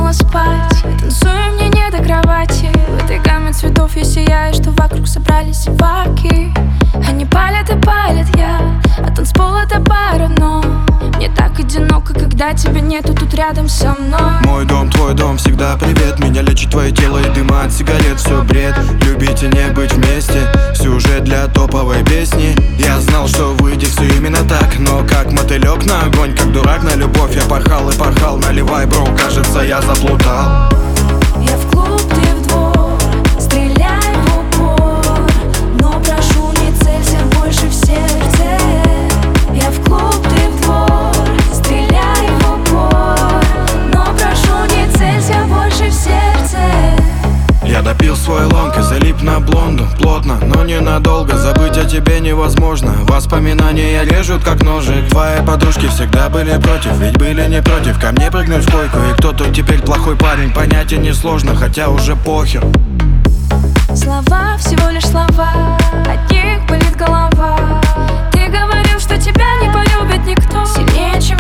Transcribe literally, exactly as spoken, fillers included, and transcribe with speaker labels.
Speaker 1: заснула спать. Танцую мне не до кровати. В этой гамме цветов я сияю, что вокруг собрались зеваки. Они палят и палят, я а танцпол это пара, но мне так одиноко, когда тебя нету тут рядом со мной.
Speaker 2: Мой дом, твой дом, всегда привет. Меня лечит твое тело и дыма от сигарет. Все бред, любить и не быть вместе. Сюжет для топовой песни. Я знал, что выйдет все именно так, но как мотылек на огонь, как дурак на любовь. Я пахал и пахал, наливай, бро, кажется, я заплутал.
Speaker 1: Я в клуб, ты в двор, стреляй в упор, но прошу, не целься больше в сердце. Я в клуб, ты в двор, стреляй в упор, но прошу, не целься больше в сердце.
Speaker 2: Я допил свой лонг и залип на блонду. Плотно, но ненадолго, забыть о тебе невозможно. Воспоминания режут как ножик. Твои подружки всегда были против, ведь были не против ко мне прыгнуть в койку. И кто тут теперь плохой парень, понять и несложно, хотя уже похер.
Speaker 1: Слова, всего лишь слова, от них болит голова. Ты говорил, что тебя не полюбит никто сильнее, чем